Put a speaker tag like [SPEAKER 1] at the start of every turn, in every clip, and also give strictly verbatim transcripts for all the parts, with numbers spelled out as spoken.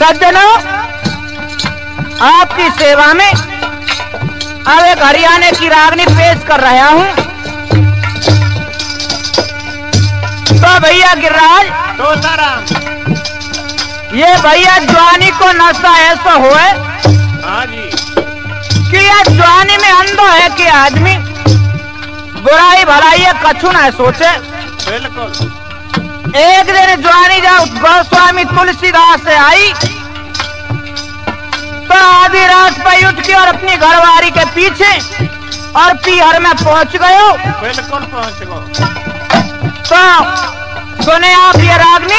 [SPEAKER 1] सज्जनों, आपकी सेवा में अब एक हरियाणा की रागनी पेश कर रहा हूं। तो भैया गिरिराज,
[SPEAKER 2] तो साराम
[SPEAKER 1] ये भैया जवानी को नशा ऐसा हुए
[SPEAKER 2] हाँ जी
[SPEAKER 1] कि ये जवानी में अंधा है कि आदमी बुराई भलाई है कछु न सोचे।
[SPEAKER 2] बिल्कुल।
[SPEAKER 1] एक दिन जवानी जब गोस्वामी तुलसीदास से आई तो आधी रात पर उठ के और अपनी घरवारी के पीछे और पीहर में पहुंच गयो।
[SPEAKER 2] बिल्कुल पहुंच गो।
[SPEAKER 1] तो सुने आप ये रागनी।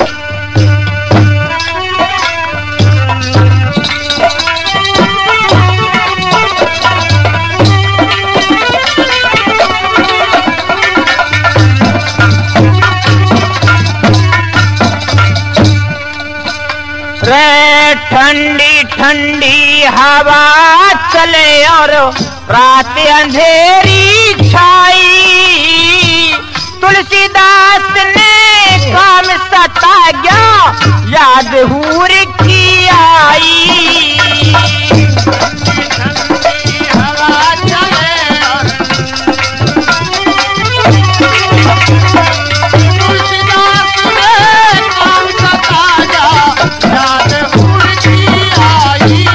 [SPEAKER 1] रे ठंडी ठंडी हवा चले और रात अंधेरी छाई, तुलसीदास ने काम सता गया याद हूर की आई।
[SPEAKER 2] ठंडी हवा चले और तुलसीदास ने काम सता गया याद हूर की आई।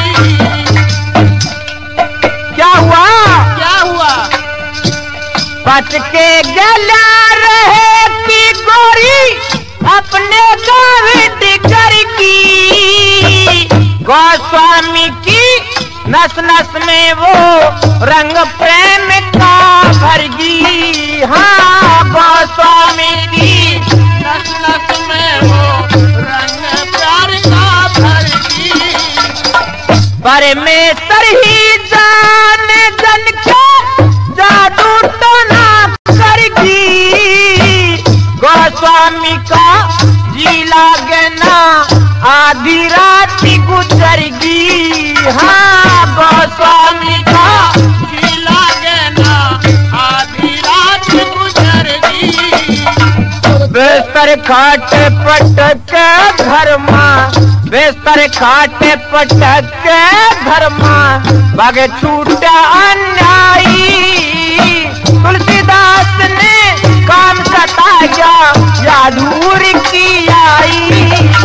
[SPEAKER 1] क्या हुआ
[SPEAKER 2] क्या हुआ?
[SPEAKER 1] बच के गला रहे की गोरी अपने गावित की, गोस्वामी की नस नस में वो रंग प्रेम का भरगी। हाँ, गोस्वामी की
[SPEAKER 2] नस नस में वो रंग प्यार का भरगी।
[SPEAKER 1] परमेश्वर ही जाने जन के जादू तो ना करगी, गोस्वामी का जी लागे ना आधी रात गुजरगी। हाँ, गोस्वामी का
[SPEAKER 2] जी लागे ना आधी रात गुजरगी।
[SPEAKER 1] बेस्तर खाट पटक घर माँ, बेस्तर खाट पटक घर माँ, बागे छूटा अन्यायी, तुलसीदास ने काम सताया याद हूर की आई।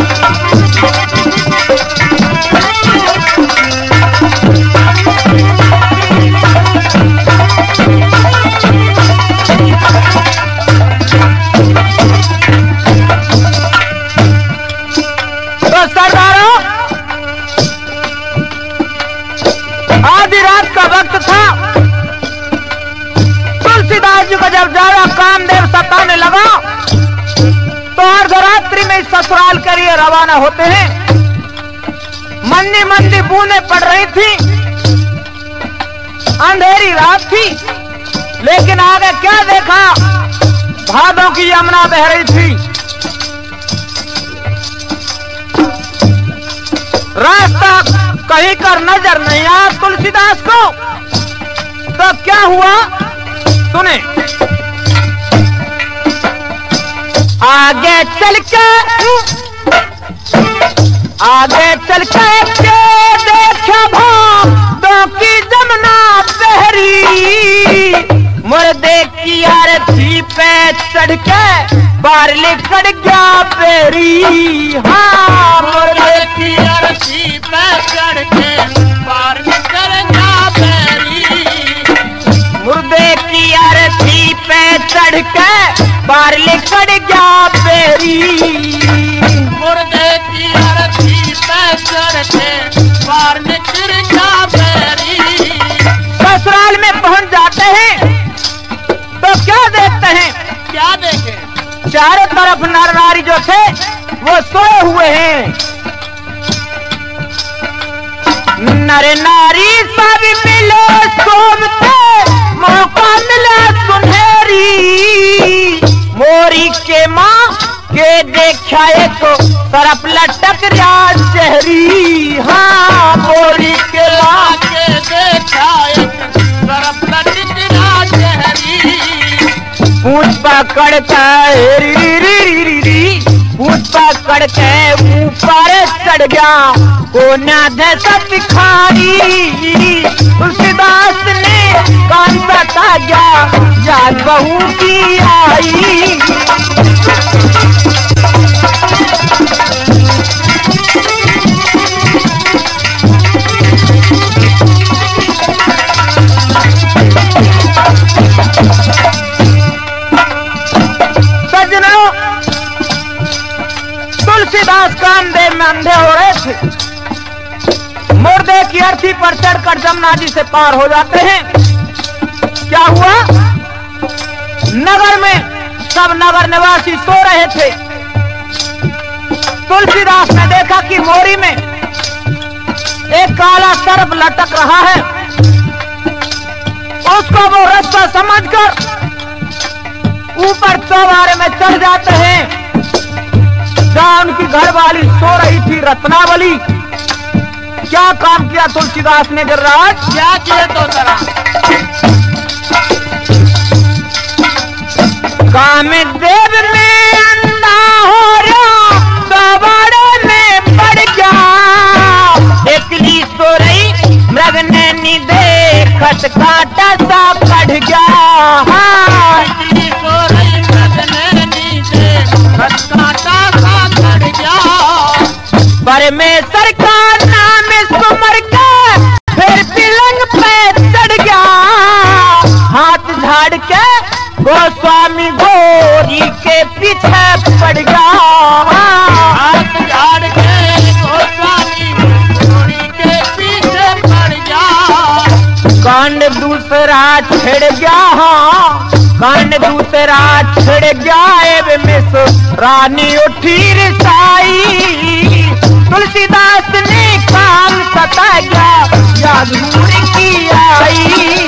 [SPEAKER 1] तो सरदारों, आधी रात का वक्त था। तुलसीदास जी को जब ज्यादा कामदेव सताने लगा तो अर्धरात्रि में ससुराल के लिए रवाना होते हैं। मंदी मंदी बूंदें पड़ रही थी, अंधेरी रात थी, लेकिन आगे क्या देखा, भादों की यमुना बह रही थी। रास्ता कहीं कर नजर नहीं आया तुलसीदास को। तो क्या हुआ सुने। आगे चल के आगे चल के देखा भादों की जमुना बहरी, मुर्दे की आरती पे चढ़ के बार लिखड़ गया बेरी। हाँ, मुर्दे
[SPEAKER 2] की अरसी पे चढ़ के बार निकल गया बेरी।
[SPEAKER 1] मुर्दे की आरती पे चढ़ के बार लिखड़ गया बेरी।
[SPEAKER 2] मुर्दे की अरसी पे चढ़ के बार निकल गया बेरी।
[SPEAKER 1] ससुराल में पहुंच जाते हैं तो क्या देखते हैं,
[SPEAKER 2] क्या देखें?
[SPEAKER 1] चारों तरफ नर नारी जो थे वो सोए हुए हैं। नर नारी सब मिले सोवते, मौका मिले सुनहरी, मोरी के माँ के देखा एक तरफ लटक रहा चेहरी। हाँ, मोरी के माँ
[SPEAKER 2] के देखा एक तरफ लटक रहा चेहरी।
[SPEAKER 1] पूछ पकड़ता री री री री री, भूत पकड़ के ऊपर चढ़ गया कोना जैसा भिखारी। तुलसीदास ने कान सता गया याद बहू की आई। सज्जनों, तुलसीदास कामदेव में अंधे हो रहे थे। मुर्दे की अर्थी पर चढ़कर जमुना जी से पार हो जाते हैं। क्या हुआ? नगर में सब नगर निवासी सो रहे थे। तुलसीदास ने देखा कि मोरी में एक काला सर्प लटक रहा है। उसको वो रास्ता समझकर ऊपर चौबारे में चढ़ जाते हैं। जहां उनकी घरवाली सो रही थी रत्नावली। क्या काम किया तुलसीदास ने गिरिराज?
[SPEAKER 2] क्या किए तो जरा
[SPEAKER 1] कामदेव में अंधा हो रहा चौबारे में पड़ गया। एकली सो रही मृग ने नी देखत काटा सा कढ़ गया। हाँ,
[SPEAKER 2] एकली सो रही मृग ने नी देखत काटा सा कढ़ गया।
[SPEAKER 1] परमेश्वर का नाम सुमर के फिर पिलंग पे चढ़ गया। हाथ झाड़ के गोस्वामी गोरी के पीछे पड़ गया।
[SPEAKER 2] हाथ झाड़ के गोस्वामी गोरी के पीछे पड़ गया।
[SPEAKER 1] कांड दूसरा छिड़ गया। हाँ, कांड दूसरा छिड़ गया। एव मिस रानी उठी रिसाई। तुलसीदास ने काम सता गया याद भूल की आई।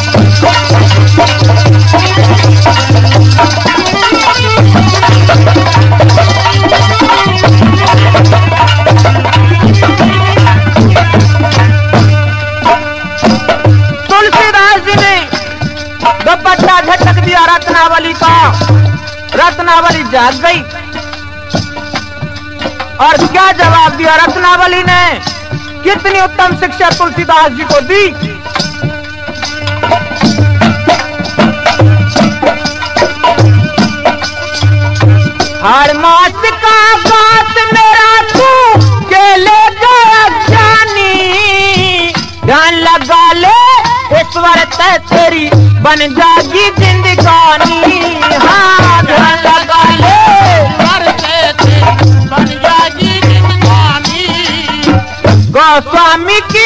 [SPEAKER 1] तुलसीदास जी ने दुपट्टा झटक दिया रत्नावली का। रत्नावली जाग गई और क्या जवाब दिया रत्नावली ने? कितनी उत्तम शिक्षा तुलसीदास जी को दी। हर मास का बात मेरा तू के ले गया जानी। ध्यान लगा ले ईश्वर ते तेरी बन जागी जिंदगानी। हाँ, ध्यान लगा ले
[SPEAKER 2] बन जाएगी जिंदगानी।
[SPEAKER 1] गोस्वामी की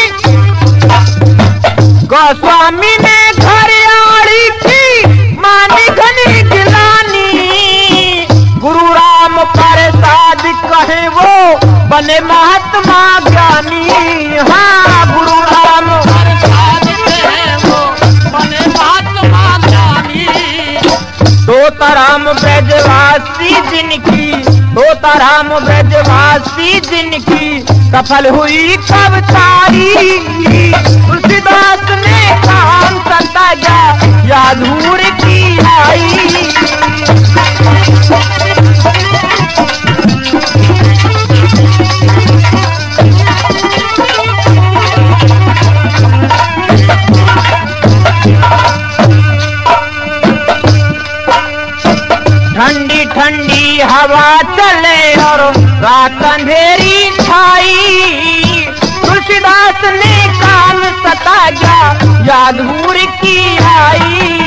[SPEAKER 1] गोस्वामी ने घर आड़ी की मानी घनी गिलानी। गुरु राम प्रसाद कहे वो बने महात्मा ज्ञानी। हाँ, गुरु राम
[SPEAKER 2] प्रसाद कहे वो बने महात्मा ज्ञानी।
[SPEAKER 1] तोता राम ब्रजवासी जिनकी तोता राम ब्रजवासी जिनकी सफल हुई कब तारी। तुलसीदास ने काम सता गया याद भूल की आई। ठंडी ठंडी हवा चले और रात अंधेरी छाई। तुलसीदास ने काम सता गया याद भूल की आई।